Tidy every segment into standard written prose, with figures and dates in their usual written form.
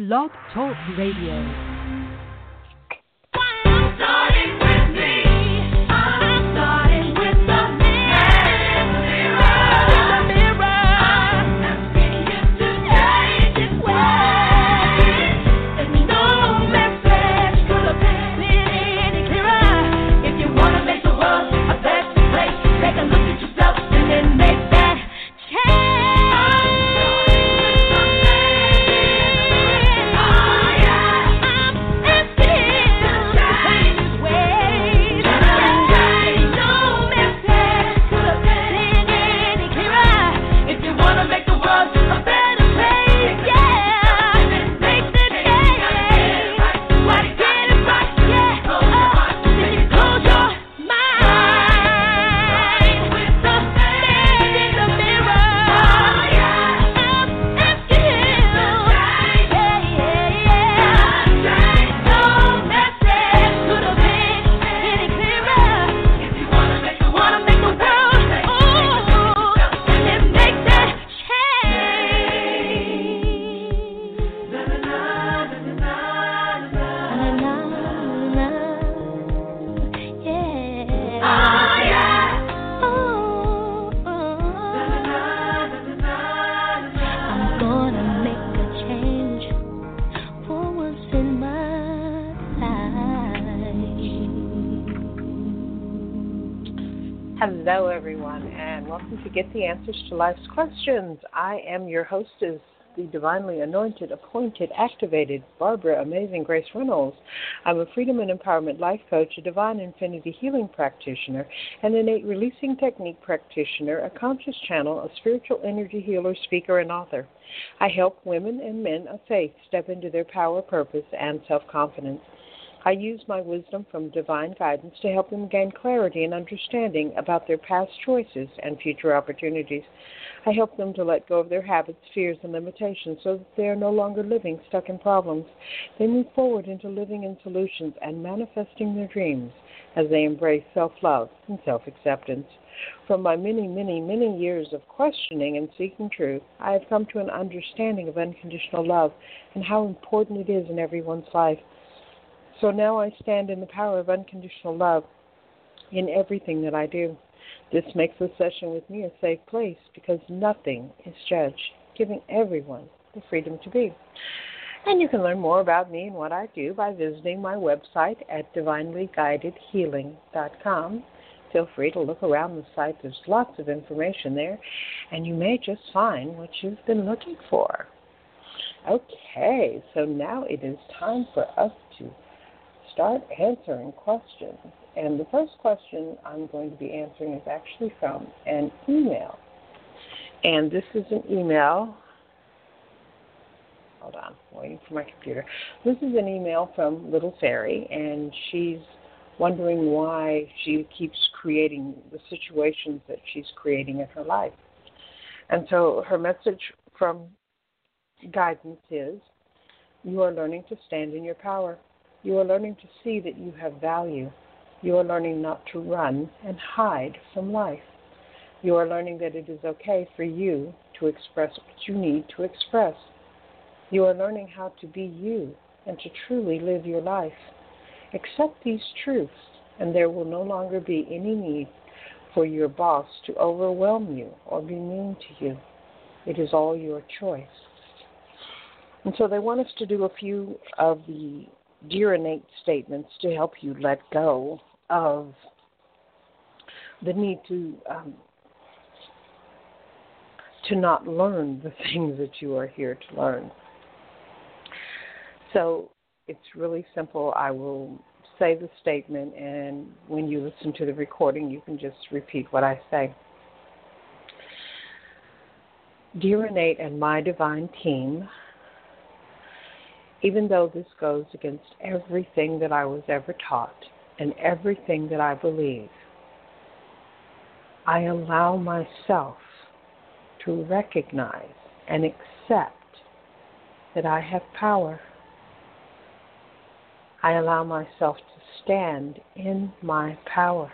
Blog Talk Radio. Hello, everyone, and welcome to Get the Answers to Life's Questions. I am your hostess, the divinely anointed, appointed, activated Barbara Amazing Grace Reynolds. I'm a freedom and empowerment life coach, a divine infinity healing practitioner, an innate releasing technique practitioner, a conscious channel, a spiritual energy healer, speaker, and author. I help women and men of faith step into their power, purpose, and self-confidence. I use my wisdom from divine guidance to help them gain clarity and understanding about their past choices and future opportunities. I help them to let go of their habits, fears, and limitations so that they are no longer living stuck in problems. They move forward into living in solutions and manifesting their dreams as they embrace self-love and self-acceptance. From my many, many, many years of questioning and seeking truth, I have come to an understanding of unconditional love and how important it is in everyone's life. So now I stand in the power of unconditional love in everything that I do. This makes the session with me a safe place because nothing is judged, giving everyone the freedom to be. And you can learn more about me and what I do by visiting my website at divinelyguidedhealing.com. Feel free to look around the site. There's lots of information there, and you may just find what you've been looking for. Okay, so now it is time for us to start answering questions. And the first question I'm going to be answering is actually from an email. And this is an email. Hold on, I'm waiting for my computer. This is an email from Little Fairy, and she's wondering why she keeps creating the situations that she's creating in her life. And so her message from guidance is, you are learning to stand in your power. You are learning to see that you have value. You are learning not to run and hide from life. You are learning that it is okay for you to express what you need to express. You are learning how to be you and to truly live your life. Accept these truths, and there will no longer be any need for your boss to overwhelm you or be mean to you. It is all your choice. And so they want us to do a few of the Dear Innate statements to help you let go of the need to not learn the things that you are here to learn. So it's really simple. I will say the statement, and when you listen to the recording, you can just repeat what I say. Dear Innate and my divine team, even though this goes against everything that I was ever taught and everything that I believe, I allow myself to recognize and accept that I have power. I allow myself to stand in my power.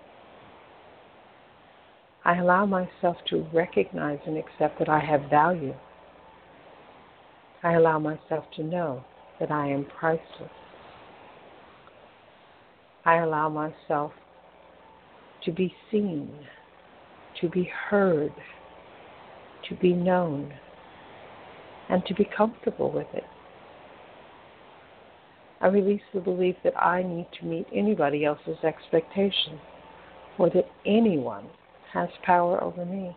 I allow myself to recognize and accept that I have value. I allow myself to know that I am priceless. I allow myself to be seen, to be heard, to be known, and to be comfortable with it. I release the belief that I need to meet anybody else's expectations or that anyone has power over me.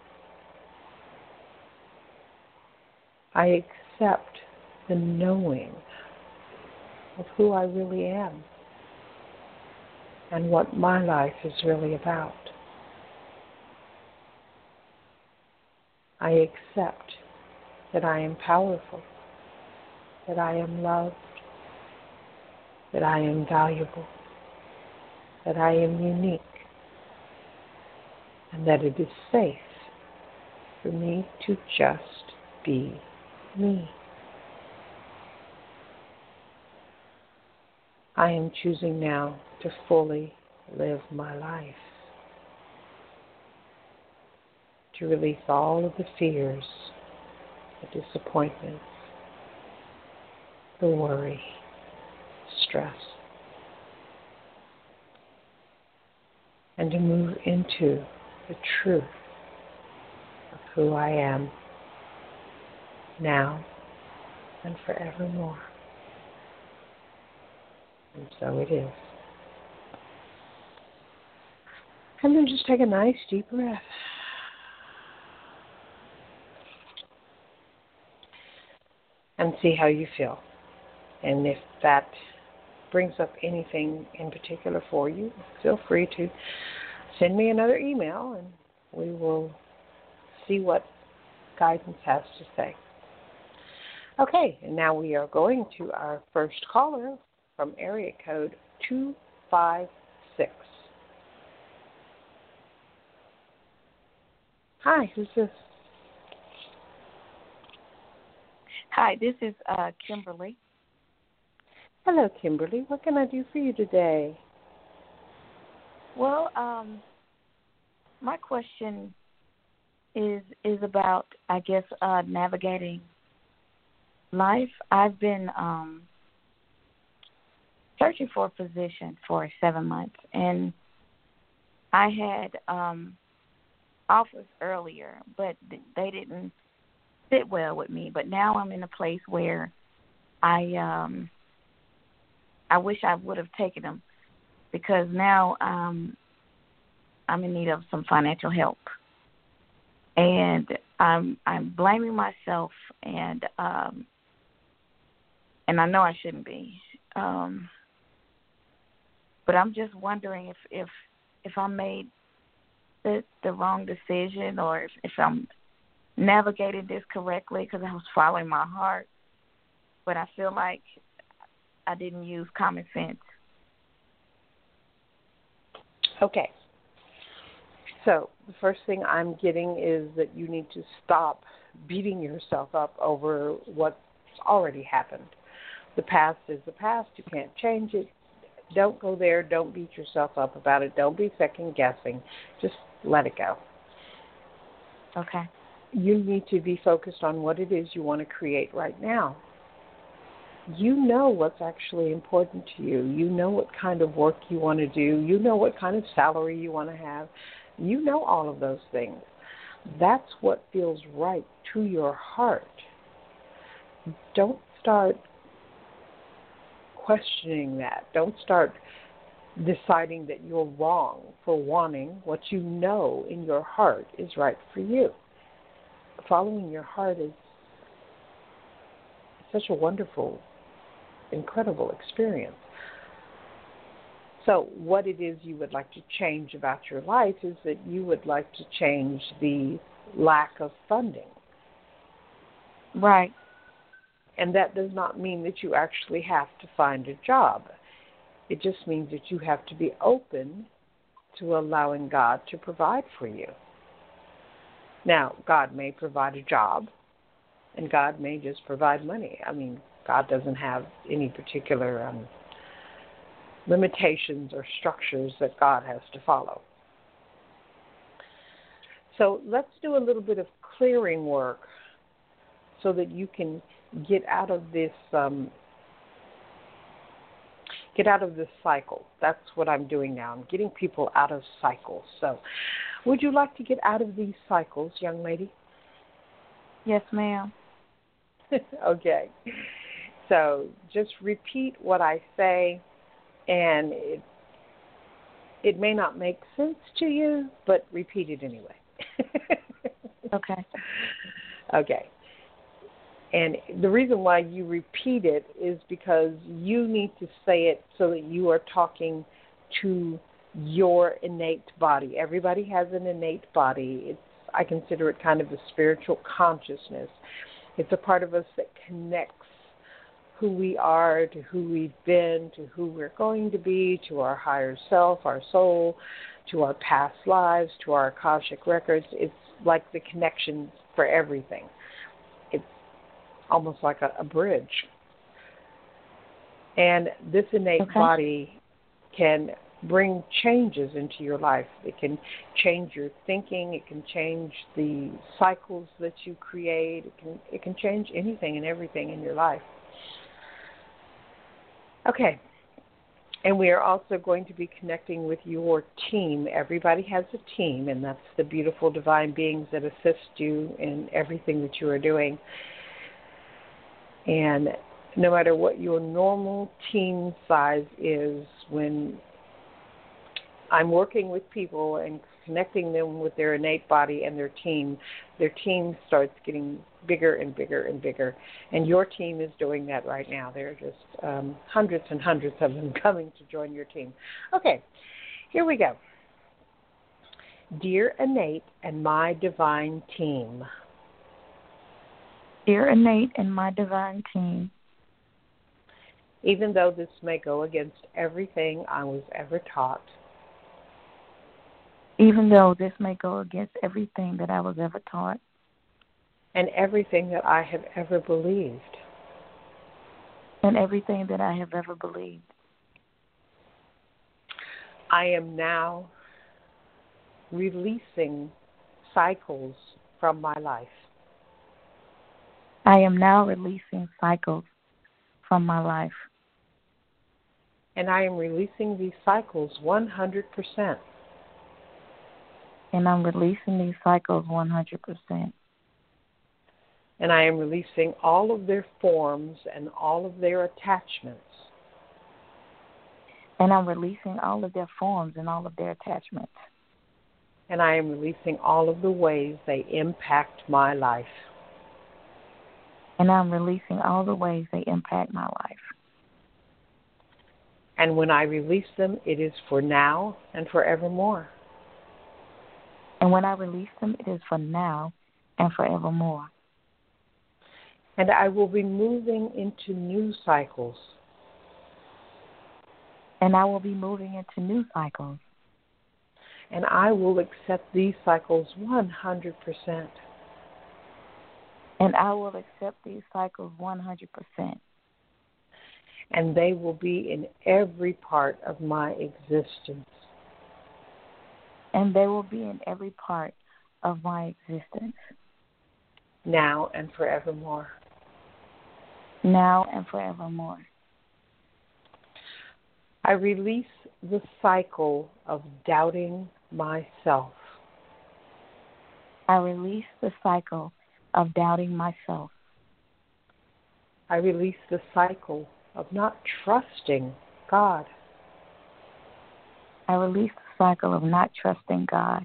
I accept the knowing of who I really am and what my life is really about. I accept that I am powerful, that I am loved, that I am valuable, that I am unique, and that it is safe for me to just be me. I am choosing now to fully live my life, to release all of the fears, the disappointments, the worry, stress, and to move into the truth of who I am now and forevermore. And so it is. And then just take a nice deep breath. And see how you feel. And if that brings up anything in particular for you, feel free to send me another email and we will see what guidance has to say. Okay, and now we are going to our first caller from area code 256. Hi, who's this? Hi, this is Kimberly. Hello, Kimberly. What can I do for you today? Well, my question is about, I guess, navigating life. I've been searching for a position for 7 months, and I had offers earlier, but they didn't sit well with me. But now I'm in a place where I wish I would have taken them, because now I'm in need of some financial help, and I'm blaming myself, and I know I shouldn't be, but I'm just wondering if I made the wrong decision, or if I'm navigating this correctly, because I was following my heart, but I feel like I didn't use common sense. Okay. So the first thing I'm getting is that you need to stop beating yourself up over what's already happened. The past is the past. You can't change it. Don't go there. Don't beat yourself up about it. Don't be second guessing. Just let it go. Okay. You need to be focused on what it is you want to create right now. You know what's actually important to you. You know what kind of work you want to do. You know what kind of salary you want to have. You know all of those things. That's what feels right to your heart. Don't start questioning that. Don't start deciding that you're wrong for wanting what you know in your heart is right for you. Following your heart is such a wonderful, incredible experience. So what it is you would like to change about your life is that you would like to change the lack of funding. Right. And that does not mean that you actually have to find a job. It just means that you have to be open to allowing God to provide for you. Now, God may provide a job, and God may just provide money. I mean, God doesn't have any particular limitations or structures that God has to follow. So let's do a little bit of clearing work so that you can get out of this cycle. That's what I'm doing now. I'm getting people out of cycles. So would you like to get out of these cycles, young lady? Yes, ma'am. Okay. So just repeat what I say, and it may not make sense to you, but repeat it anyway. Okay. Okay. And the reason why you repeat it is because you need to say it so that you are talking to your innate body. Everybody has an innate body. I consider it kind of a spiritual consciousness. It's a part of us that connects who we are to who we've been, to who we're going to be, to our higher self, our soul, to our past lives, to our Akashic records. It's like the connection for everything. It's almost like a bridge. And this innate body can bring changes into your life. It can change your thinking. It can change the cycles that you create. It can change anything and everything in your life. Okay. And we are also going to be connecting with your team. Everybody has a team, and that's the beautiful divine beings that assist you in everything that you are doing. And no matter what your normal team size is, when I'm working with people and connecting them with their innate body and their team starts getting bigger and bigger and bigger. And your team is doing that right now. There are just hundreds and hundreds of them coming to join your team. Okay, here we go. Dear Innate and my divine team. Dear Innate and my divine team. Even though this may go against everything I was ever taught. Even though this may go against everything that I was ever taught. And everything that I have ever believed. And everything that I have ever believed. I am now releasing cycles from my life. I am now releasing cycles from my life. And I am releasing these cycles 100%. And I'm releasing these cycles 100%. And I am releasing all of their forms and all of their attachments. And I'm releasing all of their forms and all of their attachments. And I am releasing all of the ways they impact my life. And I'm releasing all the ways they impact my life. And when I release them, it is for now and forevermore. And when I release them, it is for now and forevermore. And I will be moving into new cycles. And I will be moving into new cycles. And I will accept these cycles 100%. And I will accept these cycles 100%. And they will be in every part of my existence. And they will be in every part of my existence. Now and forevermore. Now and forevermore. I release the cycle of doubting myself. I release the cycle of doubting myself. I release the cycle of not trusting God. I release the cycle of not trusting God.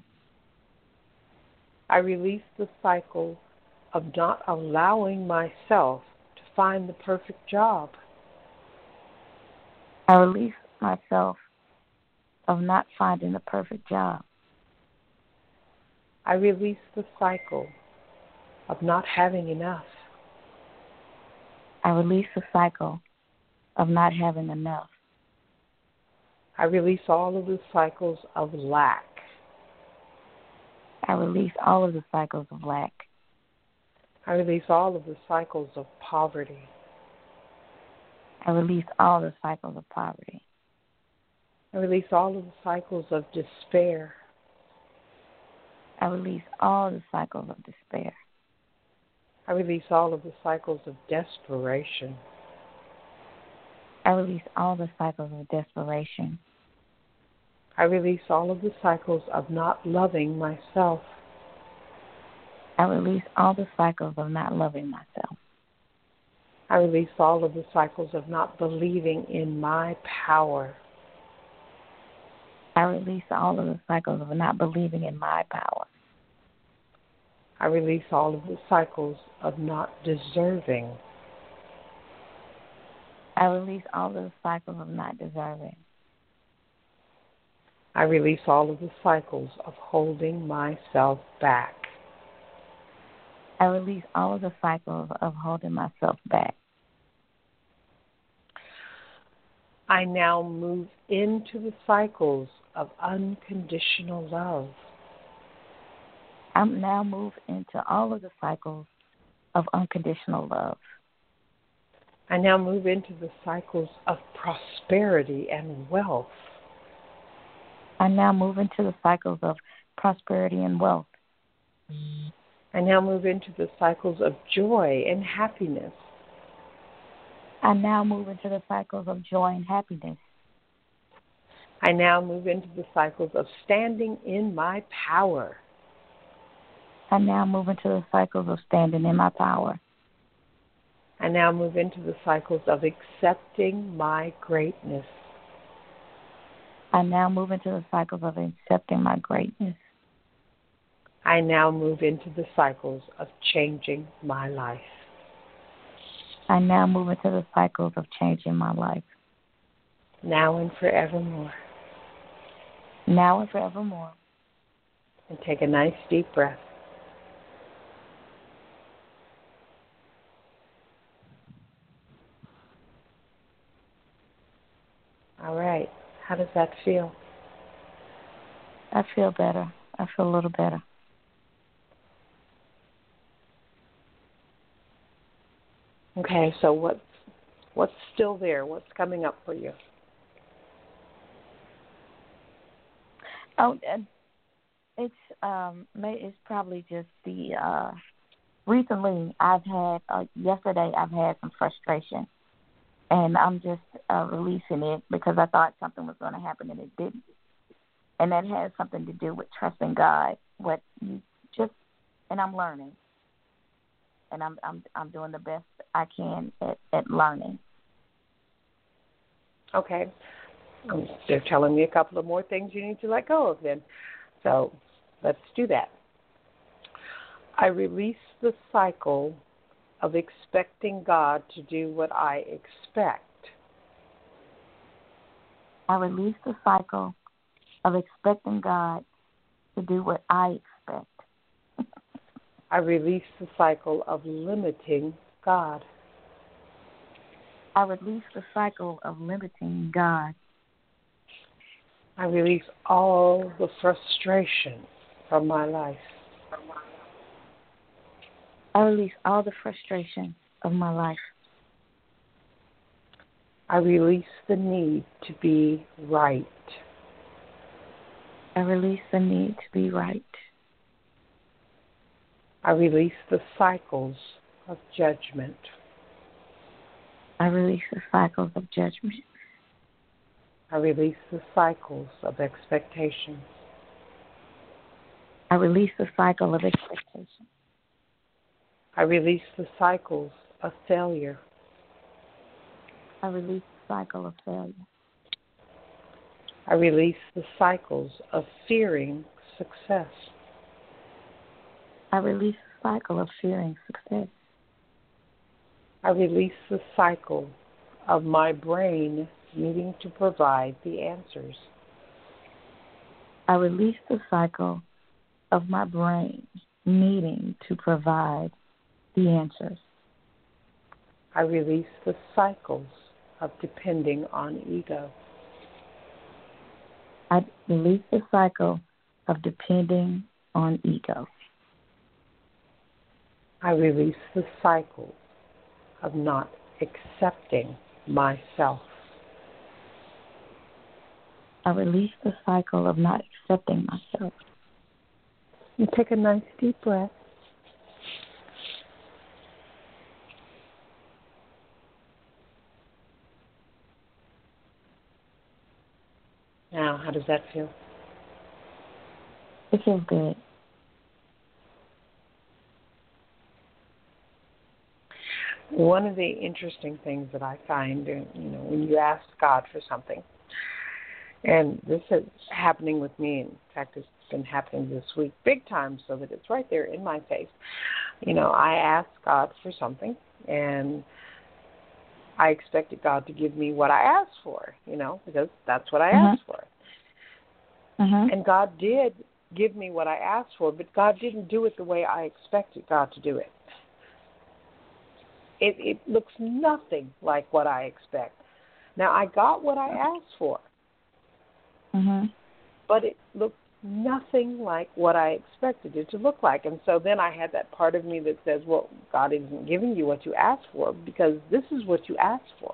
I release the cycle of not allowing myself to find the perfect job. I release myself of not finding the perfect job. I release the cycle of not having enough. I release the cycle of not having enough. I release all of the cycles of lack. I release all of the cycles of lack. I release all of the cycles of poverty. I release all the cycles of poverty. I release all of the cycles of despair. I release all the cycles of despair. I release all of the cycles of desperation. I release all the cycles of desperation. I release all of the cycles of not loving myself. I release all the cycles of not loving myself. I release all of the cycles of not believing in my power. I release all of the cycles of not believing in my power. I release all of the cycles of not deserving. I release all of the cycles of not deserving. I release all of the cycles of holding myself back. I release all of the cycles of holding myself back. I now move into the cycles of unconditional love. I now move into all of the cycles of unconditional love. I now move into the cycles of prosperity and wealth. I now move into the cycles of prosperity and wealth. I now move into the cycles of joy and happiness. I now move into the cycles of joy and happiness. I now move into the cycles of standing in my power. I now move into the cycles of standing in my power. I now move into the cycles of accepting my greatness. I now move into the cycles of accepting my greatness. I now move into the cycles of changing my life. I now move into the cycles of changing my life. Now and forevermore. Now and forevermore. And take a nice deep breath. All right. How does that feel? I feel better. I feel a little better. Okay, so what's still there? What's coming up for you? Oh, it's probably just the recently yesterday I've had some frustration, and I'm just releasing it because I thought something was going to happen and it didn't, and that has something to do with trusting God. And I'm learning, and I'm doing the best I can at learning. Okay. They're telling me a couple of more things you need to let go of then. So let's do that. I release the cycle of expecting God to do what I expect. I release the cycle of expecting God to do what I expect. I release the cycle of limiting God. I release the cycle of limiting God. I release all the frustration from my life. I release all the frustration of my life. I release the need to be right. I release the need to be right. I release the cycles of judgment. I release the cycles of judgment. I release the cycles of expectation. I release the cycle of expectation. I release the cycles of failure. I release the cycle of failure. I release the cycles of fearing success. I release the cycle of fearing success. I release the cycle of my brain needing to provide the answers. I release the cycle of my brain needing to provide the answers. I release the cycles of depending on ego. I release the cycle of depending on ego. I release the cycle of not accepting myself. I release the cycle of not accepting myself. You take a nice deep breath. Now, how does that feel? It feels good. One of the interesting things that I find, when you ask God for something, and this is happening with me. In fact, it's been happening this week big time, so that it's right there in my face. I asked God for something, and I expected God to give me what I asked for, because that's what I asked for. And God did give me what I asked for, but God didn't do it the way I expected God to do it. It looks nothing like what I expect. Now, I got what I asked for, but it looked nothing like what I expected it to look like. And so then I had that part of me that says, well, God isn't giving you what you asked for because this is what you asked for.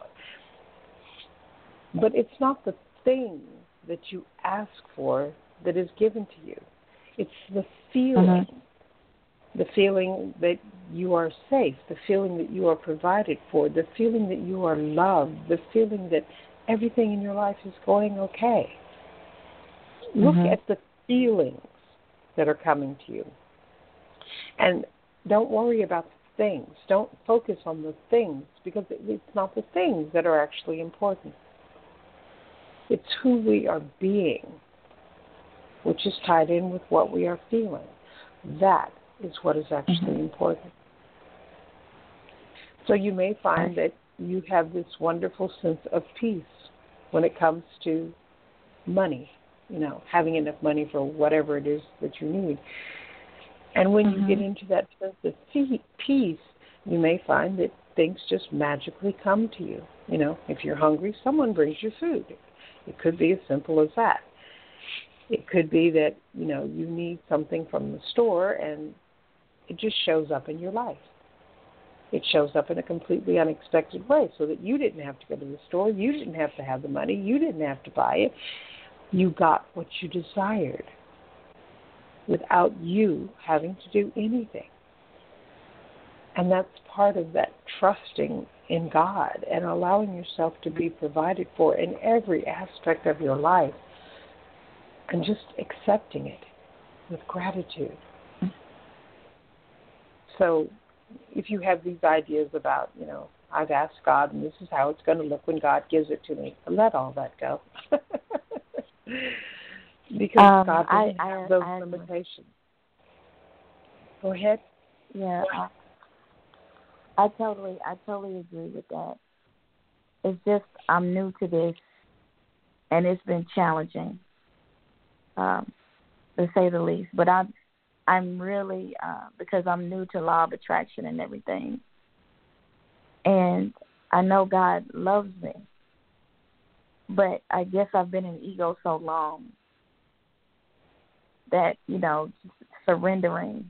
But it's not the thing that you ask for that is given to you. It's the feeling. The feeling that you are safe, the feeling that you are provided for, the feeling that you are loved, the feeling that everything in your life is going okay. Look at the feelings that are coming to you. And don't worry about the things. Don't focus on the things because it's not the things that are actually important. It's who we are being, which is tied in with what we are feeling. That is what is actually important. So you may find that you have this wonderful sense of peace when it comes to money, having enough money for whatever it is that you need. And when you get into that sense of peace, you may find that things just magically come to you. If you're hungry, someone brings you food. It could be as simple as that. It could be that, you need something from the store and it just shows up in your life. It shows up in a completely unexpected way so that you didn't have to go to the store. You didn't have to have the money. You didn't have to buy it. You got what you desired without you having to do anything. And that's part of that trusting in God and allowing yourself to be provided for in every aspect of your life and just accepting it with gratitude. So if you have these ideas about, I've asked God and this is how it's going to look when God gives it to me, let all that go. Because God doesn't have those limitations. Go ahead. Yeah, I totally agree with that. It's just I'm new to this, and it's been challenging, to say the least. But I'm really because I'm new to law of attraction and everything, and I know God loves me. But I guess I've been in ego so long that, surrendering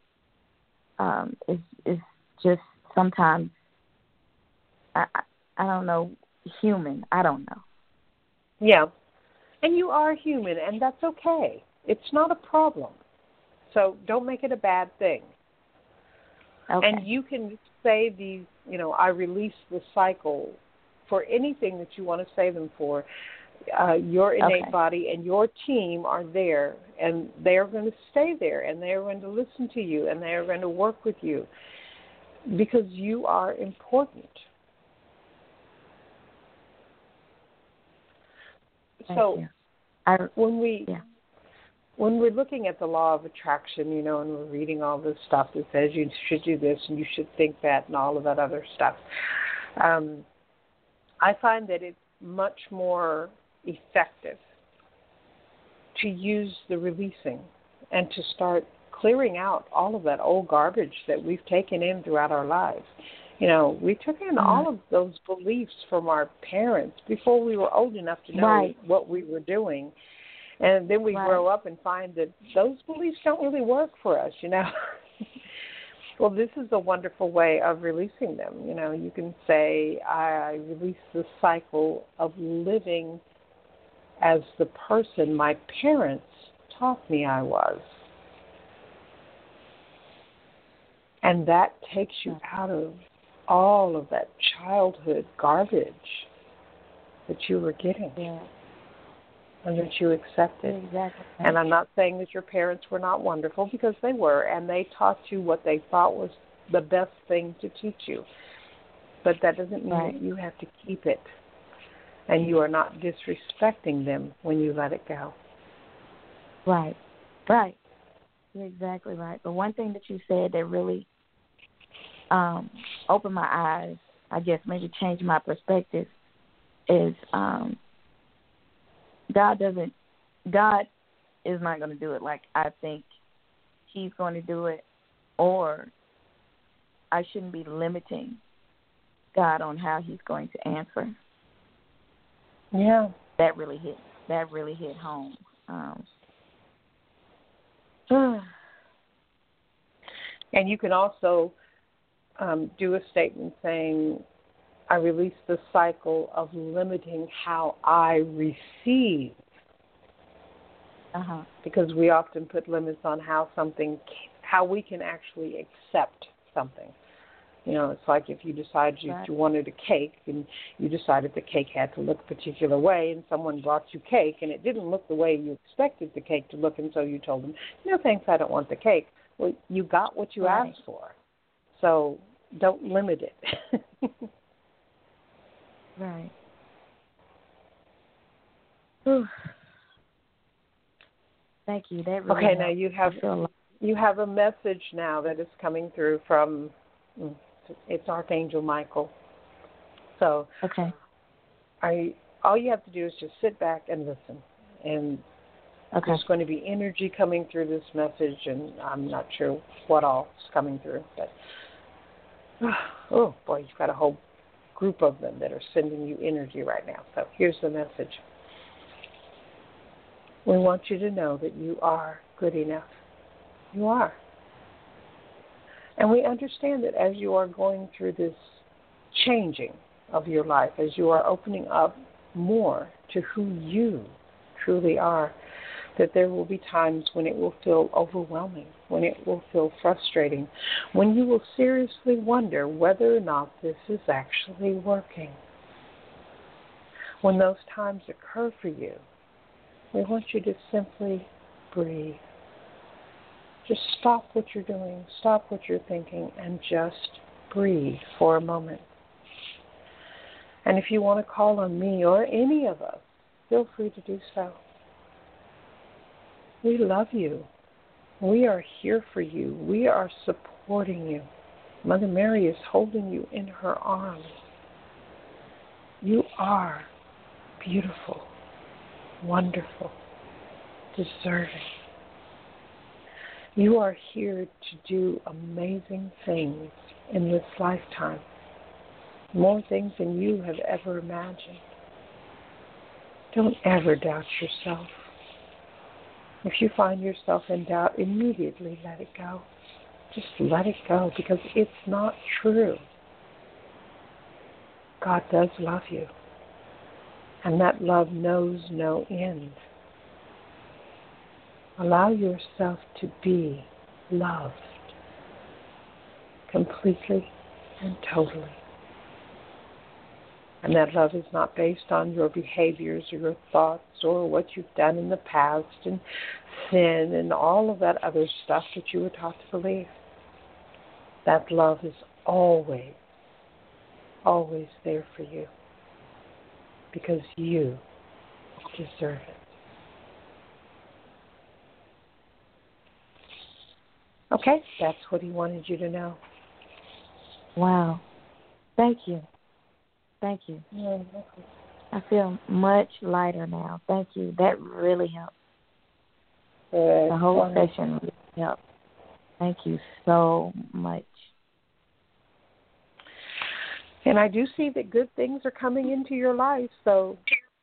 is just sometimes, I don't know, human. I don't know. Yeah. And you are human, and that's okay. It's not a problem. So don't make it a bad thing. Okay. And you can say these, I release the cycle for anything that you want to say them for. Your innate body and your team are there, and they are going to stay there, and they are going to listen to you, and they are going to work with you because you are important. When we're looking at the law of attraction, and we're reading all this stuff that says you should do this and you should think that and all of that other stuff, I find that it's much more effective to use the releasing and to start clearing out all of that old garbage that we've taken in throughout our lives. We took in all of those beliefs from our parents before we were old enough to know what we were doing. And then we grow up and find that those beliefs don't really work for us, Well, this is a wonderful way of releasing them. You can say, I release the cycle of living as the person my parents taught me I was. And that takes you out of all of that childhood garbage that you were getting. Yeah. and that you accept it. Exactly. And I'm not saying that your parents were not wonderful, because they were, and they taught you what they thought was the best thing to teach you. But that doesn't mean that you have to keep it, and you are not disrespecting them when you let it go. Right. You're exactly right. But one thing that you said that really opened my eyes, I guess maybe changed my perspective, is God is not going to do it like I think He's going to do it, or I shouldn't be limiting God on how He's going to answer. Yeah. That really hit home. And you can also do a statement saying, I release the cycle of limiting how I receive. Because we often put limits on how we can actually accept something. You know, it's like if you decided you wanted a cake, and you decided the cake had to look a particular way, and someone brought you cake, and it didn't look the way you expected the cake to look, and so you told them, no thanks, I don't want the cake. Well, you got what you asked for, so don't limit it. Right. Thank you. That really okay, helped. now you have a message now that is coming through from, it's Archangel Michael. So all you have to do is just sit back and listen. And there's going to be energy coming through this message, and I'm not sure what all is coming through. But, oh, boy, you've got a whole group of them that are sending you energy right now. So here's the message. We want you to know that you are good enough. You are. And we understand that as you are going through this changing of your life, as you are opening up more to who you truly are, that there will be times when it will feel overwhelming, when it will feel frustrating, when you will seriously wonder whether or not this is actually working. When those times occur for you, we want you to simply breathe. Just stop what you're doing, stop what you're thinking, and just breathe for a moment. And if you want to call on me or any of us, feel free to do so. We love you. We are here for you. We are supporting you. Mother Mary is holding you in her arms. You are beautiful, wonderful, deserving. You are here to do amazing things in this lifetime, more things than you have ever imagined. Don't ever doubt yourself. If you find yourself in doubt, immediately let it go. Just let it go, because it's not true. God does love you, and that love knows no end. Allow yourself to be loved completely and totally. And that love is not based on your behaviors or your thoughts or what you've done in the past and sin and all of that other stuff that you were taught to believe. That love is always, always there for you, because you deserve it. Okay, that's what he wanted you to know. Wow. Thank you. Thank you. Yeah, I feel much lighter now. Thank you. That really helped. The whole session really helped. Thank you so much. And I do see that good things are coming into your life, so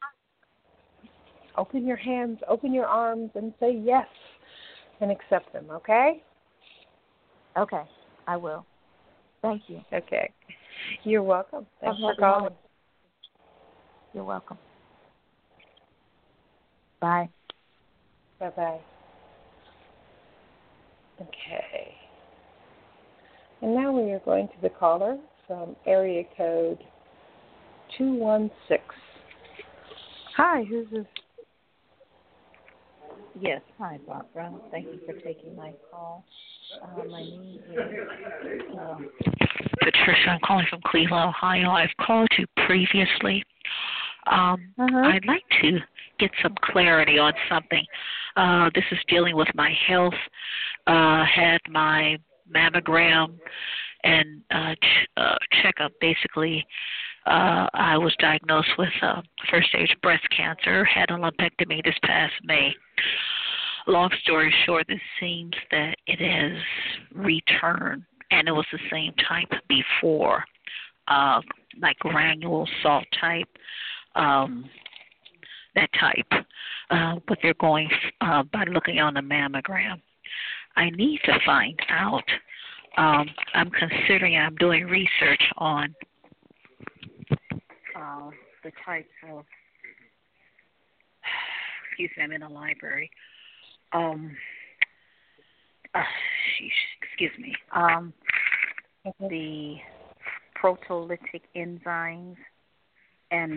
open your hands, open your arms, and say yes and accept them, okay? Okay, I will. Thank you. Okay. You're welcome. Thanks for calling. You're welcome. Bye. Bye-bye. Okay. And now we are going to the caller from area code 216. Hi, who's this? Yes. Hi, Barbara. Thank you for taking my call. My name is Patricia. I'm calling from Cleveland, Ohio. I've called you previously. I'd like to get some clarity on something. This is dealing with my health. Had my mammogram and checkup. Basically, I was diagnosed with first-stage breast cancer. Had a lumpectomy this past May. Long story short, it seems that it has returned, and it was the same type before, like granule salt type, that type. But they're going by looking on the mammogram. I need to find out. I'm doing research on the types of, excuse me, I'm in a library. Excuse me. The proteolytic enzymes and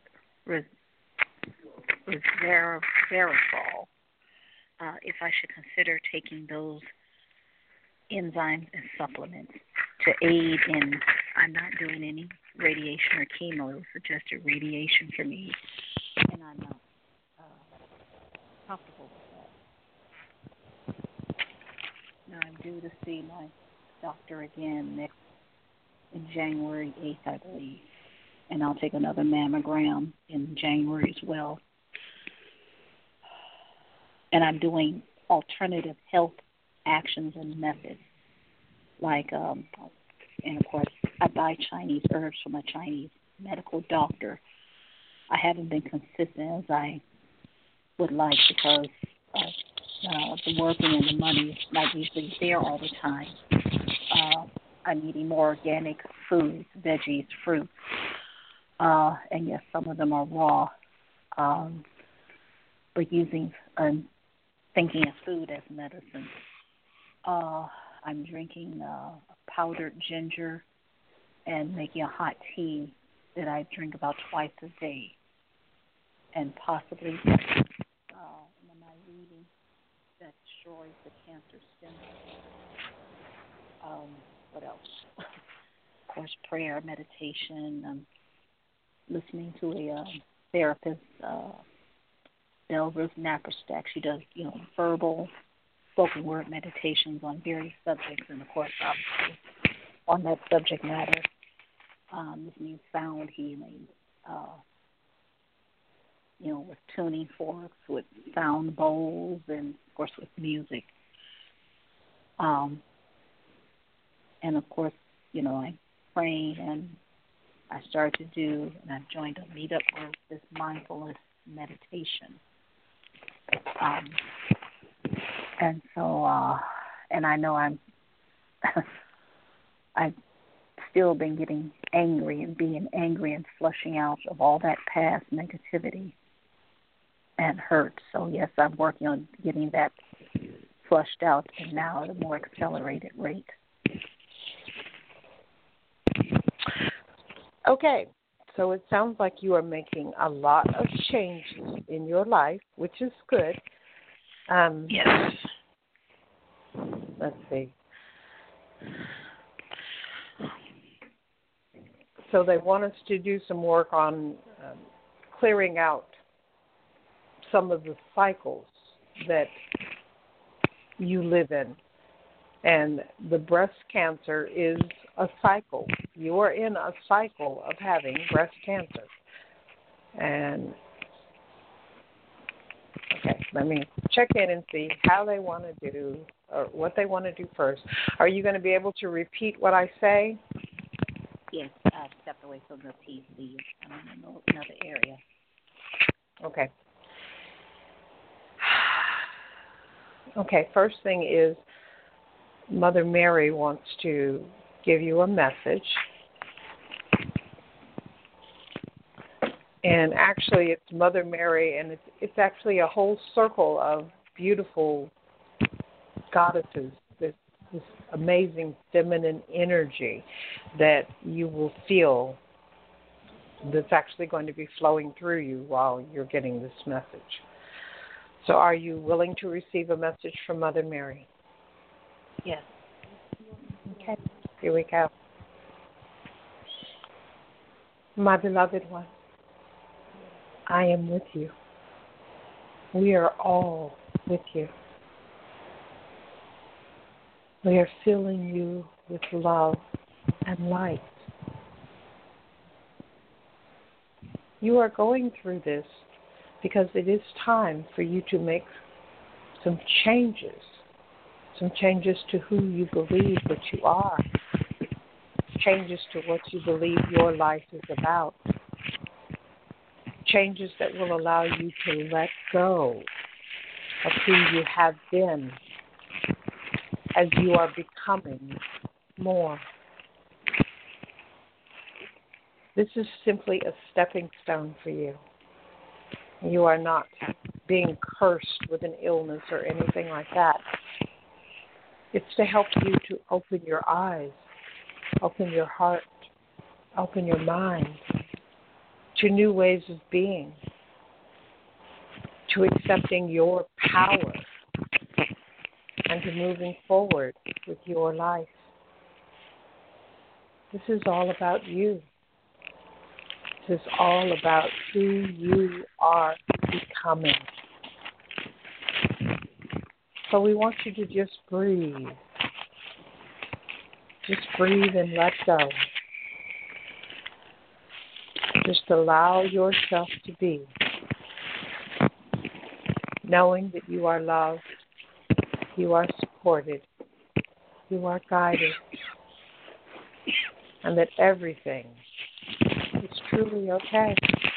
resveratrol. If I should consider taking those enzymes and supplements to aid in, I'm not doing any radiation or chemo. It was suggested radiation for me, and I'm not comfortable with that. Now I'm due to see my doctor again in January 8th, I believe, and I'll take another mammogram in January as well. And I'm doing alternative health actions and methods, like, and of course, I buy Chinese herbs from a Chinese medical doctor. I haven't been consistent as I would like because the working and the money is not usually there all the time. I'm eating more organic foods, veggies, fruits, and yes, some of them are raw, but thinking of food as medicine. I'm drinking powdered ginger and making a hot tea that I drink about twice a day, and possibly am I reading that destroys the cancer stem cells. What else? Of course, prayer, meditation. I'm listening to a therapist, Delvers Naparstek. She does, verbal, spoken word meditations on various subjects, and of course, obviously, on that subject matter, listening to sound healing, with tuning forks, with sound bowls, and of course with music. And of course, I prayed, and I started to do, and I've joined a meetup group, this mindfulness meditation. And so, and I know I've still been getting angry and being angry and flushing out of all that past negativity and hurt. So yes, I'm working on getting that flushed out, and now at a more accelerated rate. Okay, so it sounds like you are making a lot of changes in your life, which is good. Yes. Let's see. So they want us to do some work on clearing out some of the cycles that you live in. And the breast cancer is a cycle. You are in a cycle of having breast cancer. And, okay, let me check in and see how they want to do, or what they want to do first. Are you going to be able to repeat what I say? Yes, I stepped away from the PC. I'm in another area. Okay. Okay, first thing is Mother Mary wants to give you a message. And actually it's Mother Mary, and it's actually a whole circle of beautiful goddesses, this amazing feminine energy that you will feel that's actually going to be flowing through you while you're getting this message. So are you willing to receive a message from Mother Mary? Yes. Okay, here we go. My beloved one, I am with you. We are all with you. We are filling you with love and light. You are going through this because it is time for you to make some changes to who you believe that you are, changes to what you believe your life is about, changes that will allow you to let go of who you have been as you are becoming more. This is simply a stepping stone for you. You are not being cursed with an illness or anything like that. It's to help you to open your eyes, open your heart, open your mind to new ways of being, to accepting your power, and to moving forward with your life. This is all about you. This is all about who you are becoming. So we want you to just breathe. Just breathe and let go. Just allow yourself to be, knowing that you are loved, you are supported, you are guided, and that everything is truly okay.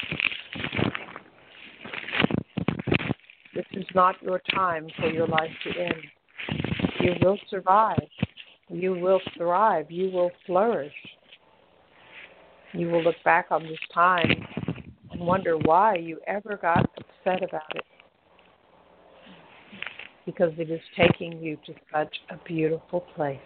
This is not your time for your life to end. You will survive. You will thrive. You will flourish. You will look back on this time and wonder why you ever got upset about it. Because it is taking you to such a beautiful place.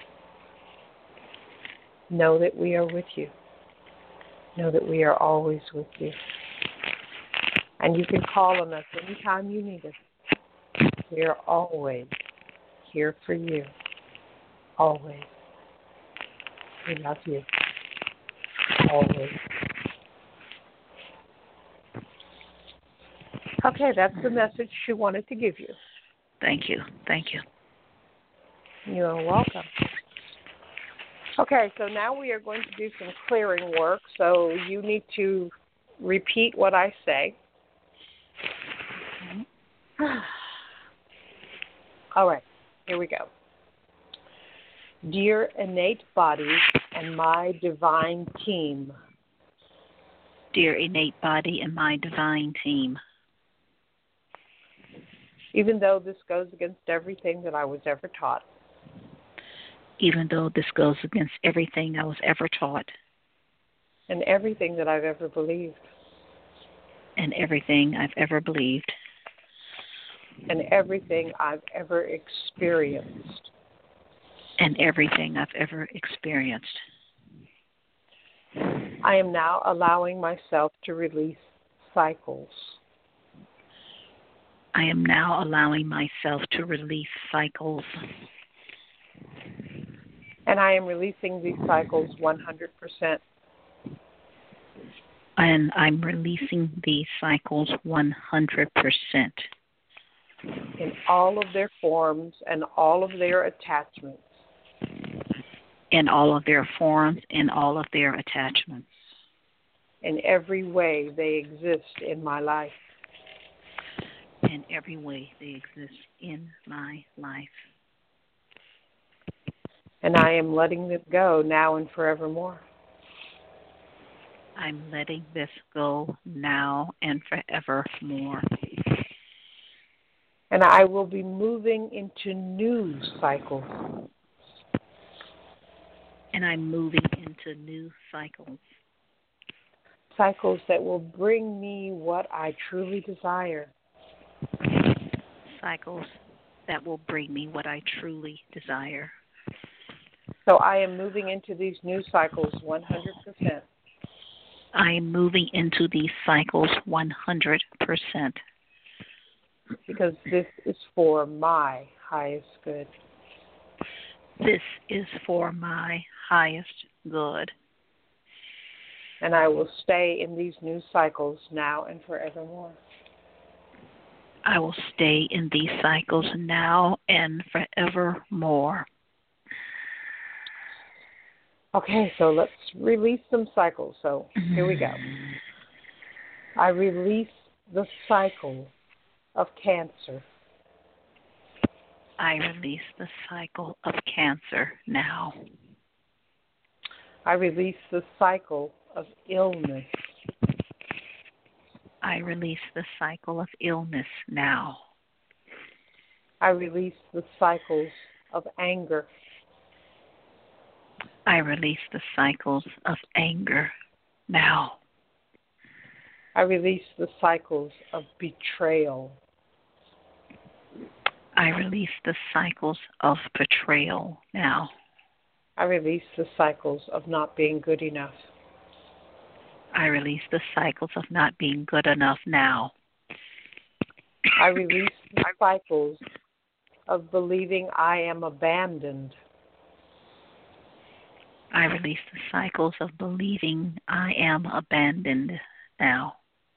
Know that we are with you. Know that we are always with you. And you can call on us anytime you need us. We are always here for you. Always. We love you. Always. Okay, that's the message she wanted to give you. Thank you. Thank you. You're welcome. Okay, so now we are going to do some clearing work. So you need to repeat what I say. All right, here we go. Dear innate body and my divine team. Dear innate body and my divine team. Even though this goes against everything that I was ever taught. Even though this goes against everything I was ever taught. And everything that I've ever believed. And everything I've ever believed. And everything I've ever experienced. And everything I've ever experienced. I am now allowing myself to release cycles. I am now allowing myself to release cycles. And I am releasing these cycles 100%. And I'm releasing these cycles 100%. In all of their forms and all of their attachments. In all of their forms and all of their attachments. In every way they exist in my life. In every way they exist in my life. And I am letting them go now and forevermore. I'm letting this go now and forevermore. And I will be moving into new cycles. And I'm moving into new cycles. Cycles that will bring me what I truly desire. Cycles that will bring me what I truly desire. So I am moving into these new cycles 100%. I am moving into these cycles 100%. because this is for my highest good. This is for my highest good. And I will stay in these new cycles now and forevermore. I will stay in these cycles now and forevermore. Okay, so let's release some cycles. So here we go. I release the cycle of cancer. I release the cycle of cancer now. I release the cycle of illness. I release the cycle of illness now. I release the cycles of anger. I release the cycles of anger now. I release the cycles of betrayal. I release the cycles of betrayal now. I release the cycles of not being good enough. I release the cycles of not being good enough now. I release the cycles of believing I am abandoned. I release the cycles of believing I am abandoned now.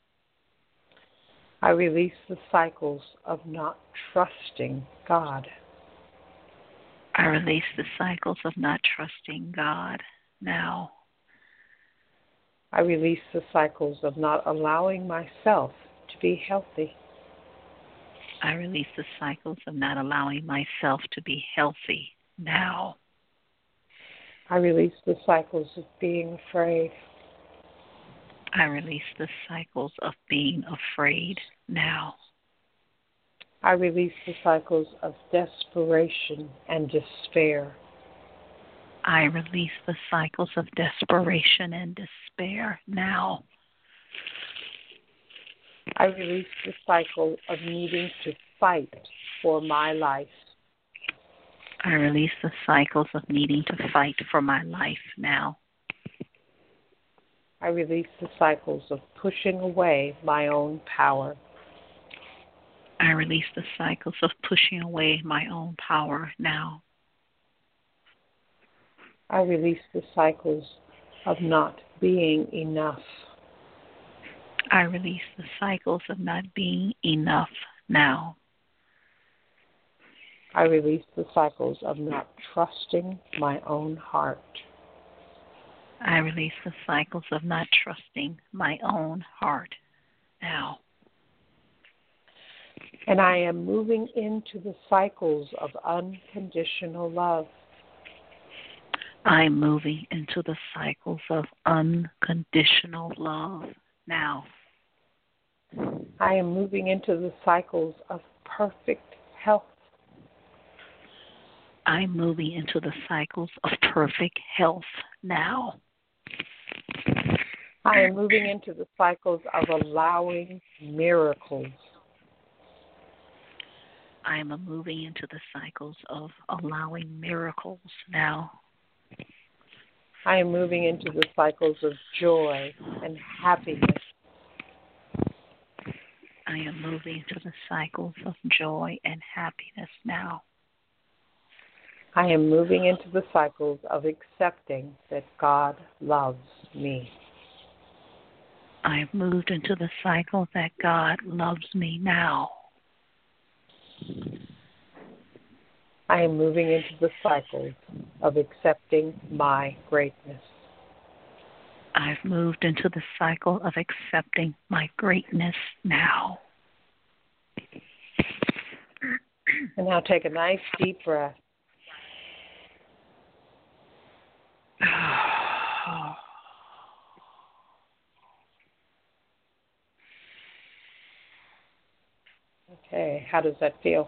I release the cycles of not trusting God. I release the cycles of not trusting God now. I release the cycles of not allowing myself to be healthy. I release the cycles of not allowing myself to be healthy now. I release the cycles of being afraid. I release the cycles of being afraid now. I release the cycles of desperation and despair. I release the cycles of desperation and despair now. I release the cycle of needing to fight for my life. I release the cycles of needing to fight for my life now. I release the cycles of pushing away my own power. I release the cycles of pushing away my own power now. I release the cycles of not being enough. I release the cycles of not being enough now. I release the cycles of not trusting my own heart. I release the cycles of not trusting my own heart now. And I am moving into the cycles of unconditional love. I'm moving into the cycles of unconditional love now. I am moving into the cycles of perfect health. I'm moving into the cycles of perfect health now. I am moving into the cycles of allowing miracles. I am moving into the cycles of allowing miracles now. I am moving into the cycles of joy and happiness. I am moving into the cycles of joy and happiness now. I am moving into the cycles of accepting that God loves me. I have moved into the cycle that God loves me now. I am moving into the cycles of accepting my greatness. I've moved into the cycle of accepting my greatness now. And now take a nice deep breath. Okay, how does that feel?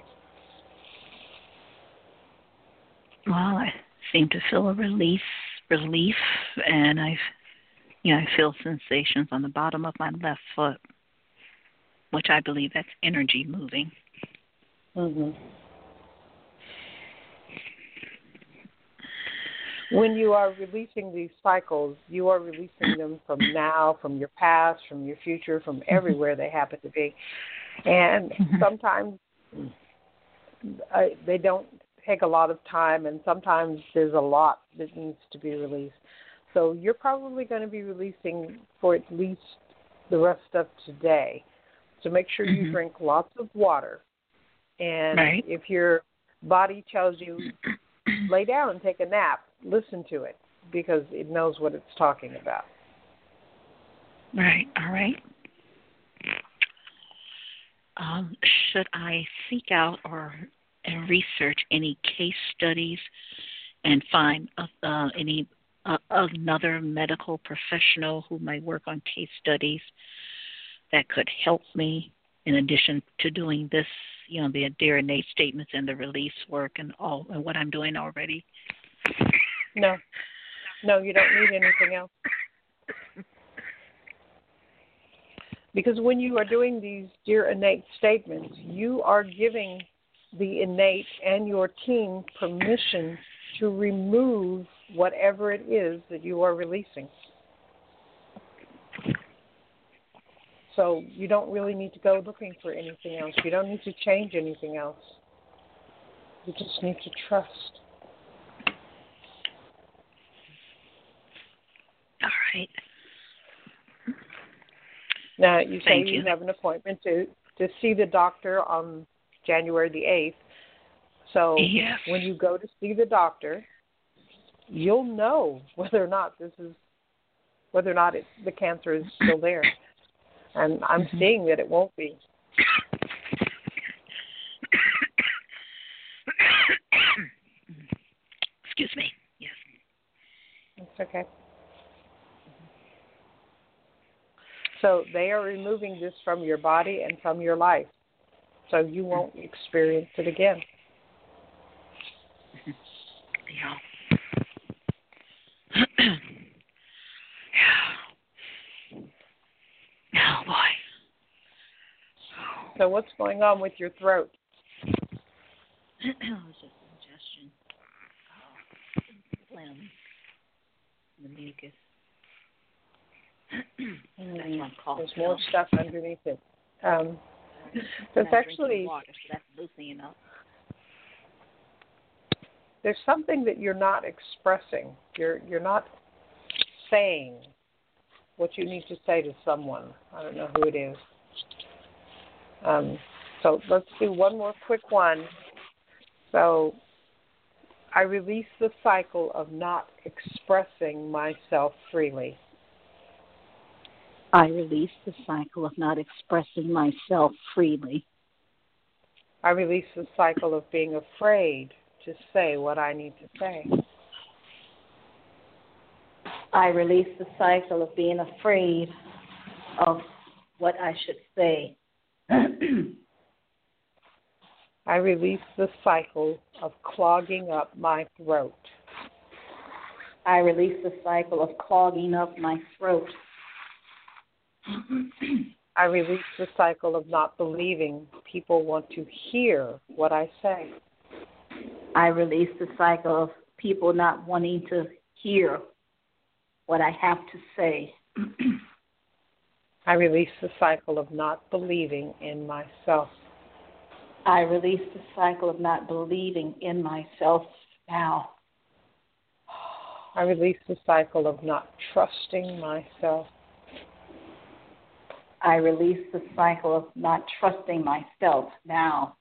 Well, I seem to feel a relief, and I feel sensations on the bottom of my left foot, which I believe that's energy moving. Mm-hmm. When you are releasing these cycles, you are releasing them from now, from your past, from your future, from everywhere they happen to be. And sometimes they don't take a lot of time, and sometimes there's a lot that needs to be released. So you're probably going to be releasing for at least the rest of today. So make sure you drink lots of water. And if your body tells you, lay down and take a nap, listen to it, because it knows what it's talking about. Right, all right. Should I seek out and research any case studies and find another medical professional who might work on case studies that could help me in addition to doing this, the dear innate statements and the release work and what I'm doing already? No, you don't need anything else. Because when you are doing these dear innate statements, you are giving the innate and your team permission to remove whatever it is that you are releasing. So you don't really need to go looking for anything else. You don't need to change anything else. You just need to trust. All right. Now, you say you have an appointment to see the doctor on January the 8th. So when you go to see the doctor, you'll know whether or not the cancer is still there. And I'm seeing that it won't be. Excuse me. Yes. It's okay. So they are removing this from your body and from your life. So you won't experience it again. Yeah. Oh, boy. So what's going on with your throat? It was just congestion. Phlegm. The mucus. That's what I'm calling. There's more stuff underneath it. There's actually water, so that's loosening up. There's something that you're not expressing. You're not saying what you need to say to someone. I don't know who it is. So let's do one more quick one. So I release the cycle of not expressing myself freely. I release the cycle of not expressing myself freely. I release the cycle of being afraid to say what I need to say. I release the cycle of being afraid of what I should say. I release the cycle of clogging up my throat. I release the cycle of clogging up my throat. I release the cycle of not believing people want to hear what I say. I release the cycle of people not wanting to hear what I have to say. I release the cycle of not believing in myself. I release the cycle of not believing in myself now. I release the cycle of not trusting myself. I release the cycle of not trusting myself now.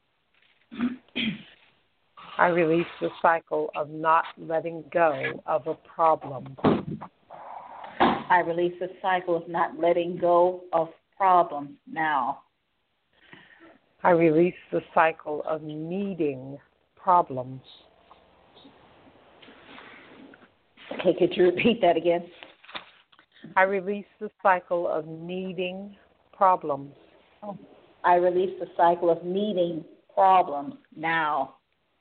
I release the cycle of not letting go of a problem. I release the cycle of not letting go of problems now. I release the cycle of needing problems. Okay, could you repeat that again? I release the cycle of needing problems. I release the cycle of needing problems now.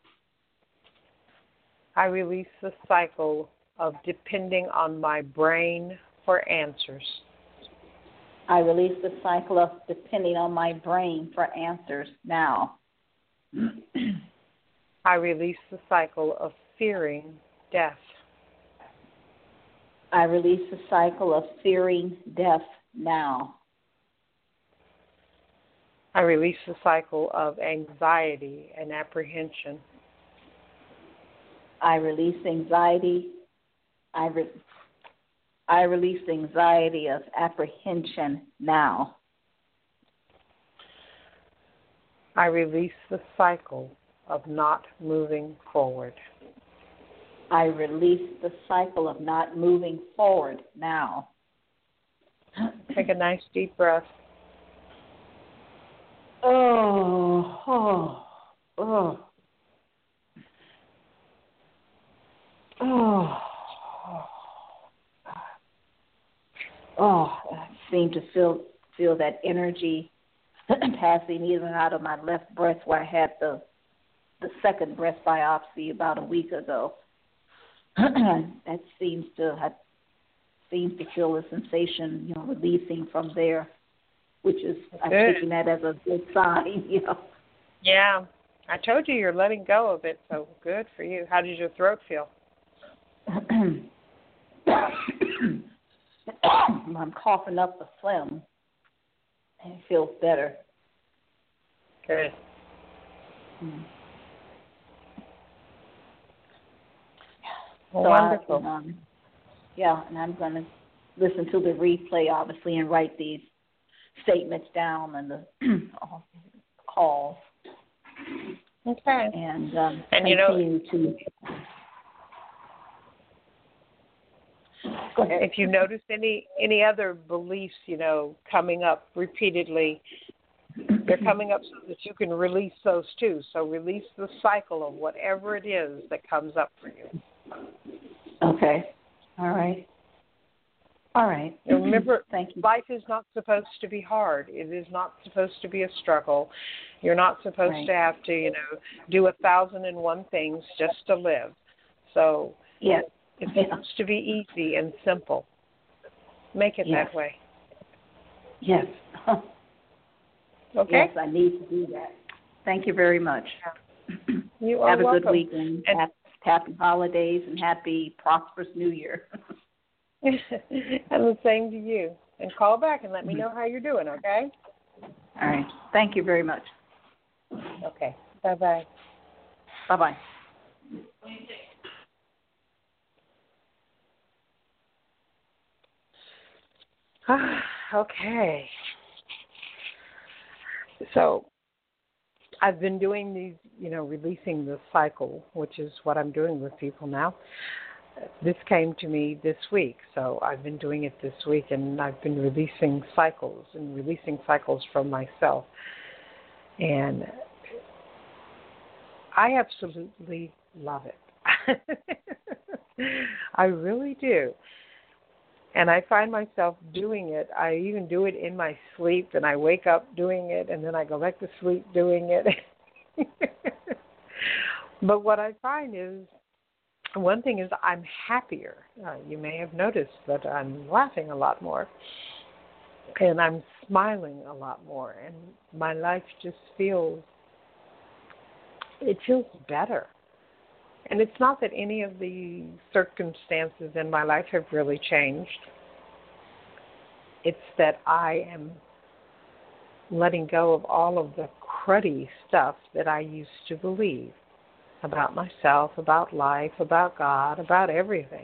I release the cycle of depending on my brain for answers. I release the cycle of depending on my brain for answers now. I release the cycle of fearing death. I release the cycle of fearing death now. I release the cycle of anxiety and apprehension. I release anxiety. I release the anxiety of apprehension now. I release the cycle of not moving forward. I release the cycle of not moving forward now. Take a nice deep breath. Oh. I seem to feel that energy passing in and out of my left breast where I had the second breast biopsy about a week ago. That seems to feel a sensation, releasing from there, which is I'm taking that as a good sign, Yeah, I told you you're letting go of it, so good for you. How does your throat feel? I'm coughing up the phlegm, and it feels better. Good. Well, wonderful. And I'm going to listen to the replay, obviously, and write these statements down and the calls. Okay. And continue to. Go ahead. If you notice any other beliefs, coming up repeatedly, they're coming up so that you can release those too. So release the cycle of whatever it is that comes up for you. Okay. All right. And remember, thank you. Life is not supposed to be hard. It is not supposed to be a struggle. You're not supposed to have to, do 1,001 things just to live. So yes. It's supposed to be easy and simple. Make it that way. Yes. Okay? Yes, I need to do that. Thank you very much. You are Have a welcome. good weekend. Happy holidays and happy, prosperous New Year. And the same to you. And call back and let me know how you're doing, okay? All right. Thank you very much. Okay. Bye-bye. Bye-bye. Okay. So I've been doing these, releasing the cycle, which is what I'm doing with people now. This came to me this week, so I've been doing it this week, and I've been releasing cycles from myself. And I absolutely love it. I really do. And I find myself doing it. I even do it in my sleep, and I wake up doing it, and then I go back to sleep doing it. But what I find is, one thing is I'm happier. You may have noticed that I'm laughing a lot more, and I'm smiling a lot more, and my life just feels better. And it's not that any of the circumstances in my life have really changed. It's that I am letting go of all of the cruddy stuff that I used to believe about myself, about life, about God, about everything.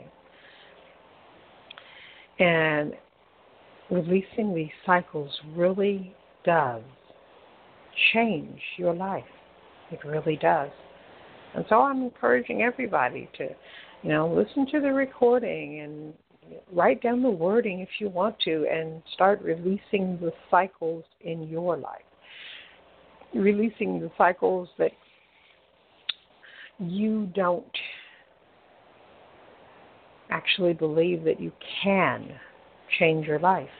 And releasing these cycles really does change your life. It really does. And so I'm encouraging everybody to, listen to the recording and write down the wording if you want to, and start releasing the cycles in your life. Releasing the cycles that you don't actually believe that you can change your life.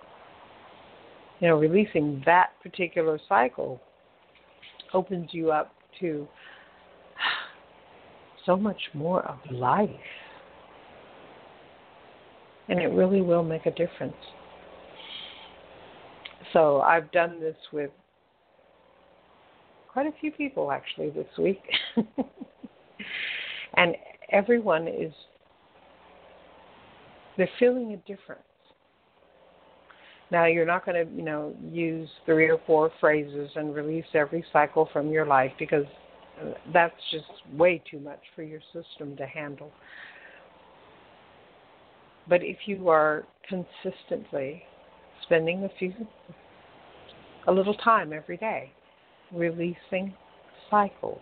Releasing that particular cycle opens you up to so much more of life. And it really will make a difference. So I've done this with quite a few people actually this week. And everyone they're feeling a difference. Now, you're not going to, use 3 or 4 phrases and release every cycle from your life, because that's just way too much for your system to handle. But if you are consistently spending a little time every day releasing cycles,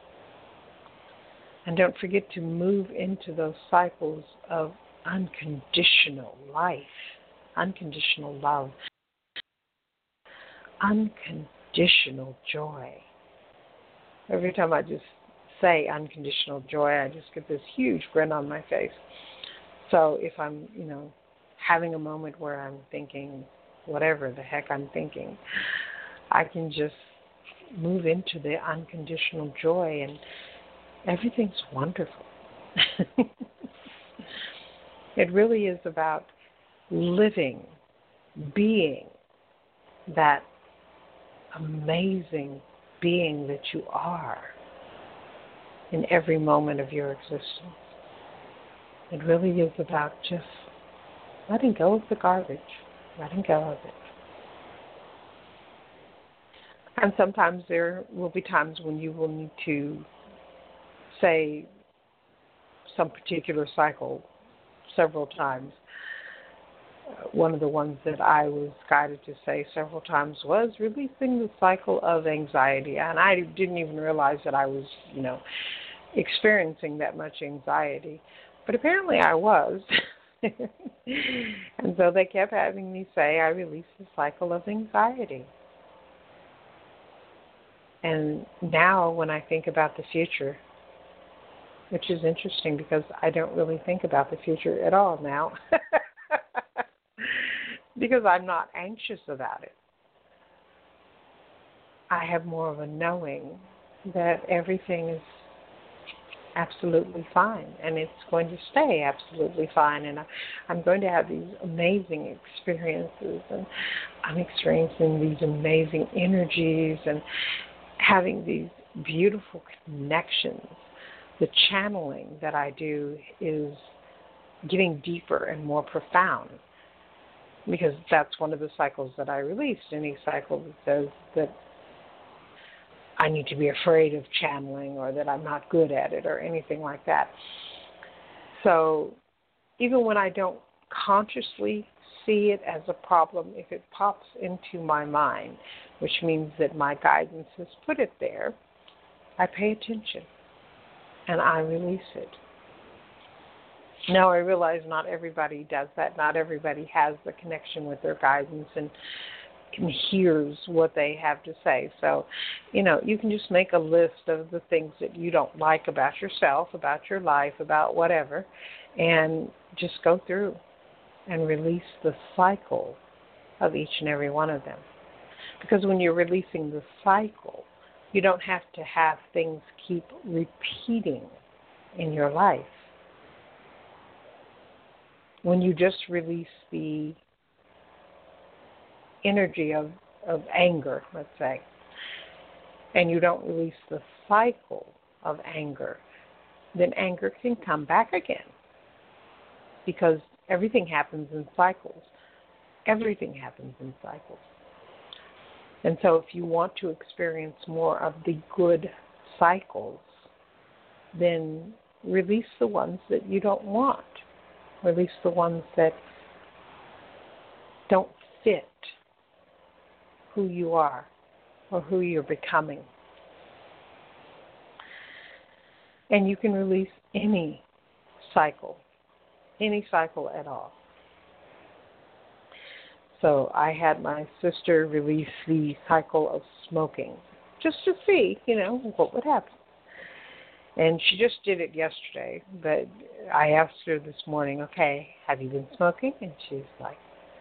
and don't forget to move into those cycles of unconditional life, unconditional love, unconditional joy. Every time I just say unconditional joy, I just get this huge grin on my face. So if I'm, having a moment where I'm thinking whatever the heck I'm thinking, I can just move into the unconditional joy, and everything's wonderful. It really is about living, being that amazing being that you are in every moment of your existence. It really is about just letting go of the garbage, letting go of it. And sometimes there will be times when you will need to say some particular cycle several times. One of the ones that I was guided to say several times was releasing the cycle of anxiety. And I didn't even realize that I was, experiencing that much anxiety. But apparently I was. And so they kept having me say, I release the cycle of anxiety. And now when I think about the future, which is interesting because I don't really think about the future at all now, because I'm not anxious about it. I have more of a knowing that everything is absolutely fine, and it's going to stay absolutely fine, and I'm going to have these amazing experiences, and I'm experiencing these amazing energies and having these beautiful connections. The channeling that I do is getting deeper and more profound, because that's one of the cycles that I released. Any cycle that says that I need to be afraid of channeling or that I'm not good at it or anything like that. So even when I don't consciously see it as a problem, if it pops into my mind, which means that my guidance has put it there, I pay attention and I release it. Now I realize not everybody does that. Not everybody has the connection with their guidance and hears what they have to say. So, you can just make a list of the things that you don't like about yourself, about your life, about whatever, and just go through and release the cycle of each and every one of them. Because when you're releasing the cycle, you don't have to have things keep repeating in your life. When you just release the energy of anger, let's say, and you don't release the cycle of anger, then anger can come back again. Because everything happens in cycles. Everything happens in cycles. And so if you want to experience more of the good cycles, then release the ones that you don't want. Release the ones that don't fit who you are or who you're becoming. And you can release any cycle at all. So I had my sister release the cycle of smoking just to see, what would happen. And she just did it yesterday, but I asked her this morning, okay, have you been smoking? And she's like,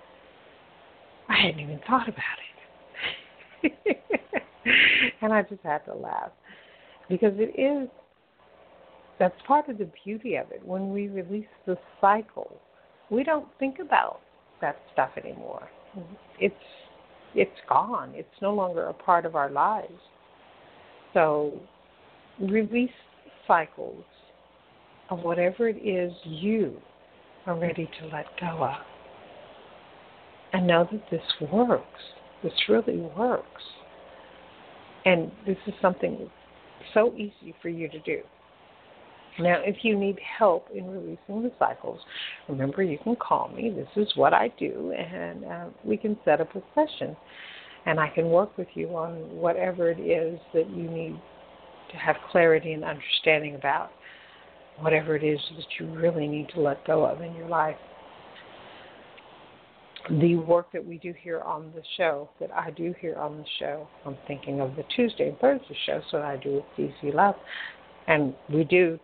I hadn't even thought about it. And I just had to laugh because that's part of the beauty of it. When we release the cycle, we don't think about that stuff anymore. It's gone. It's no longer a part of our lives. So release cycles of whatever it is you are ready to let go of. And know that this works. This really works. And this is something so easy for you to do. Now, if you need help in releasing the cycles, remember you can call me. This is what I do, and we can set up a session, and I can work with you on whatever it is that you need to have clarity and understanding about, whatever it is that you really need to let go of in your life. The work that we do here on the show, that I do here on the show, I'm thinking of the Tuesday and Thursday shows that I do with DC Love. And I do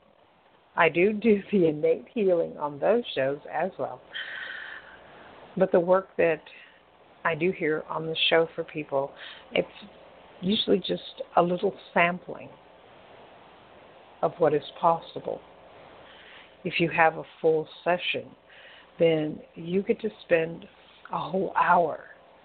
the innate healing on those shows as well. But the work that I do here on the show for people, it's usually just a little sampling of what is possible. If you have a full session, then you get to spend a whole hour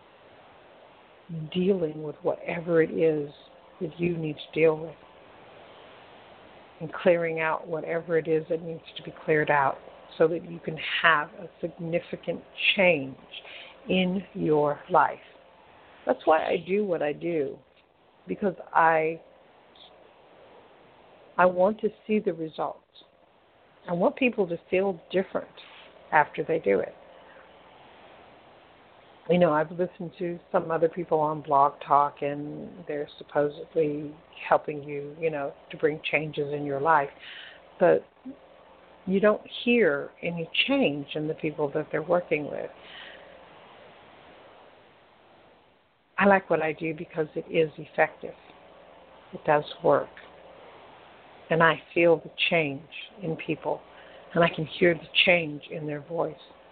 dealing with whatever it is that you need to deal with, and clearing out whatever it is that needs to be cleared out so that you can have a significant change in your life. That's why I do what I do, because I want to see the results. I want people to feel different after they do it. You know, I've listened to some other people on Blog Talk, and they're supposedly helping you, to bring changes in your life. But you don't hear any change in the people that they're working with. I like what I do because it is effective. It does work. And I feel the change in people, and I can hear the change in their voice.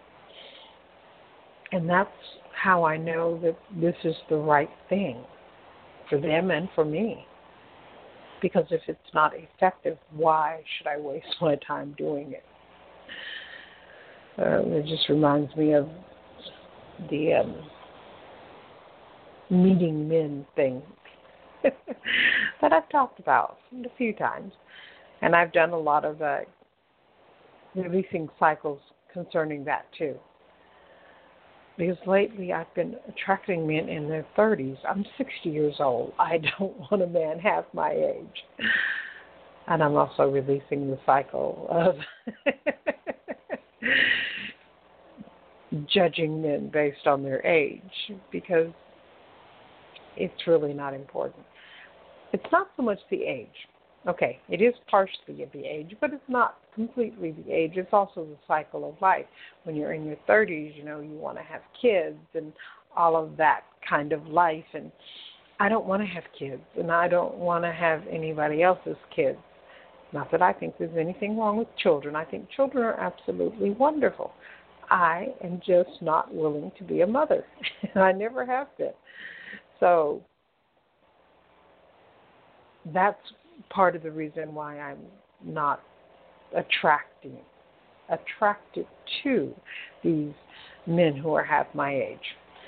And that's how I know that this is the right thing for them and for me. Because if it's not effective, why should I waste my time doing it? It just reminds me of the meeting men thing that I've talked about a few times. And I've done a lot of releasing cycles concerning that too. Because lately I've been attracting men in their 30s. I'm 60 years old. I don't want a man half my age. And I'm also releasing the cycle of judging men based on their age, because it's really not important. It's not so much the age. Okay, it is partially the age, but it's not completely the age. It's also the cycle of life. When you're in your 30s, you want to have kids and all of that kind of life. And I don't want to have kids, and I don't want to have anybody else's kids. Not that I think there's anything wrong with children. I think children are absolutely wonderful. I am just not willing to be a mother. I never have been. So that's part of the reason why I'm not attracted to these men who are half my age.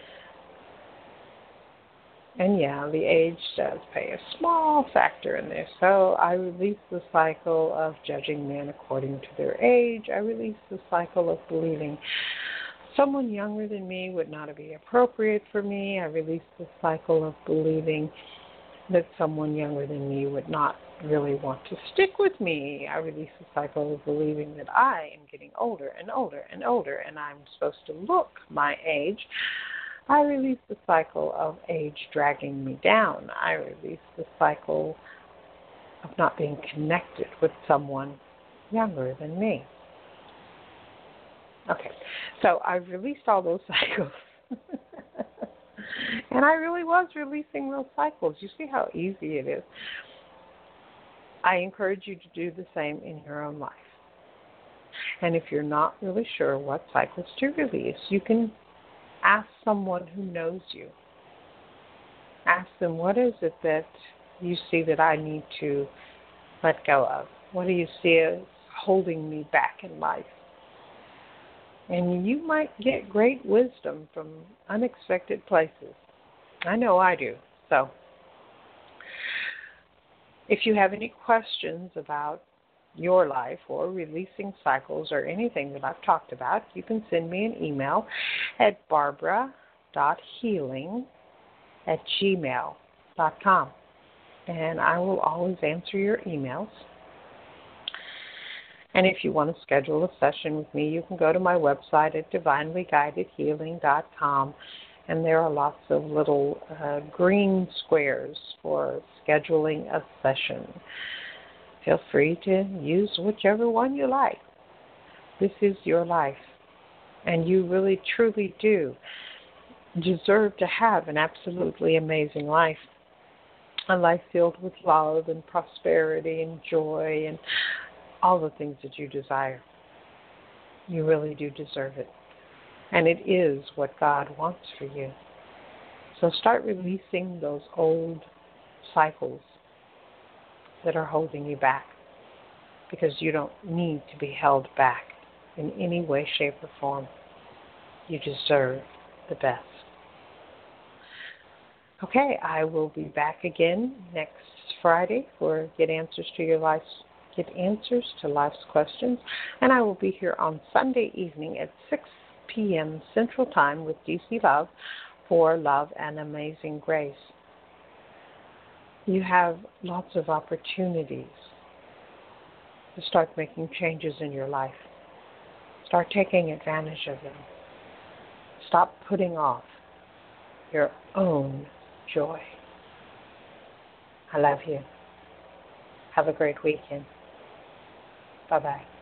And yeah, the age does play a small factor in this. So I release the cycle of judging men according to their age. I release the cycle of believing someone younger than me would not be appropriate for me. I release the cycle of believing that someone younger than me would not really want to stick with me. I release the cycle of believing that I am getting older and older and older, and I'm supposed to look my age. I release the cycle of age dragging me down. I release the cycle of not being connected with someone younger than me. Okay, so I've released all those cycles. And I really was releasing those cycles. You see how easy it is. I encourage you to do the same in your own life. And if you're not really sure what cycles to release, you can ask someone who knows you. Ask them, what is it that you see that I need to let go of? What do you see as holding me back in life? And you might get great wisdom from unexpected places. I know I do. So if you have any questions about your life or releasing cycles or anything that I've talked about, you can send me an email at barbara.healing@gmail.com. And I will always answer your emails. And if you want to schedule a session with me, you can go to my website at divinelyguidedhealing.com. And there are lots of little green squares for scheduling a session. Feel free to use whichever one you like. This is your life, and you really, truly do deserve to have an absolutely amazing life, a life filled with love and prosperity and joy and all the things that you desire. You really do deserve it. And it is what God wants for you. So start releasing those old cycles that are holding you back, because you don't need to be held back in any way, shape, or form. You deserve the best. Okay, I will be back again next Friday for Get Answers to Life's Questions, and I will be here on Sunday evening at 6 p.m. Central Time with DC Love for Love and Amazing Grace. You have lots of opportunities to start making changes in your life. Start taking advantage of them. Stop putting off your own joy. I love you. Have a great weekend. Bye-bye.